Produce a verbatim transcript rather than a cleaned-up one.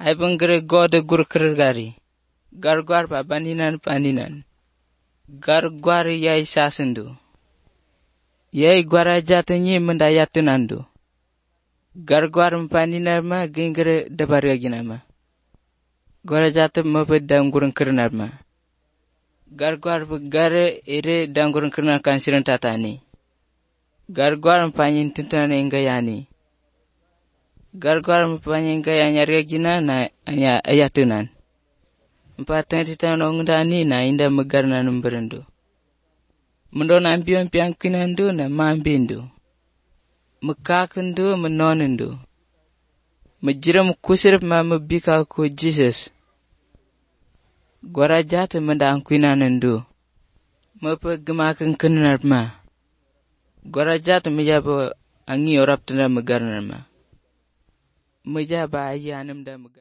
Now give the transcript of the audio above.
Ai bengre gode gur kergari. Gargwar pa baninan paninan. Gargwar yai sasendu. Yai gwara jatanyi mendayatunandu. Gargwar mpaninar ma gengre dabar ginama. Gwara jata mabed dangurun kernarma. Gargwar begare ere dangurun kernar kansiran tatani. Gargwar mpanyin tuntunan enggayani. Gargwar mpanyin enggayanya regina na anya ayatunan. Mpatan titan ongdani na inda megarna numberendu. Mendona ambion piangkinandu na mambindu. Mekakendu menonendu. Mejiram kusirip ma mebika ku Jesus. Gwara jata mendangkinanendu. Mepe gemaken kenarma. Gwara jata mejaba angi orap tanda megarnarma. Mejaba ayanem da megar.